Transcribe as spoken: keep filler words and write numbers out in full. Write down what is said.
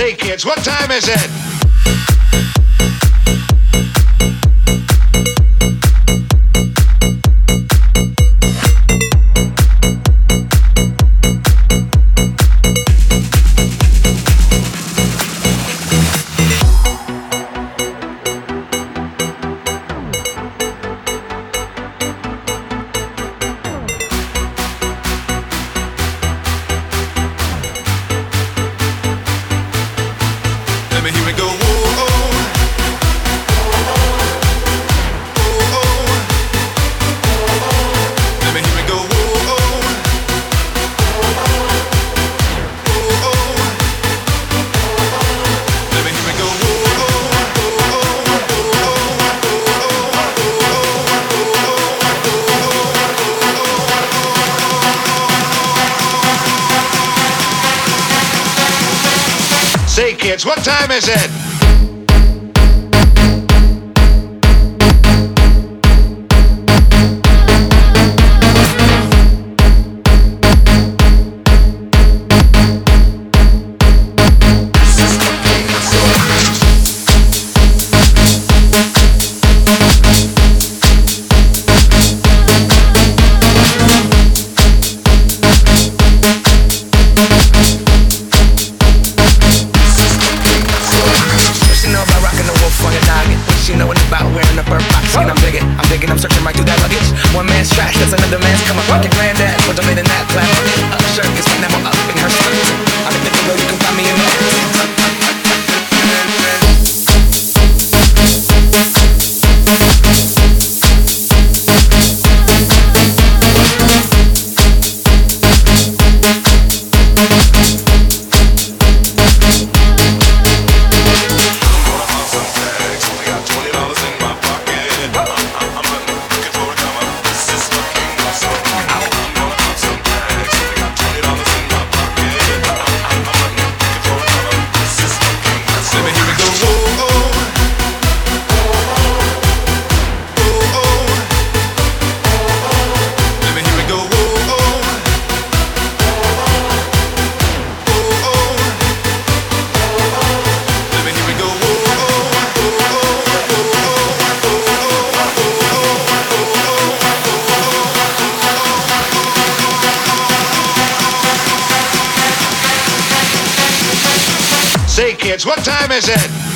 Say, kids, what time is it? Let me hear it go. Whoa, oh. Whoa, oh. Let me hear it go. Whoa, oh. Whoa, oh. Let me hear it go. Whoa, oh. Say, kids, what time is it? She know what about wearing a bird box. And I'm digging, I'm digging, I'm searching right through that luggage. One man's trash, that's another man's come up. Your granddad was a in that platform. Up shirt, cause never up in her skirt. I'm in the girl, you can find me in there. Say, kids, what time is it?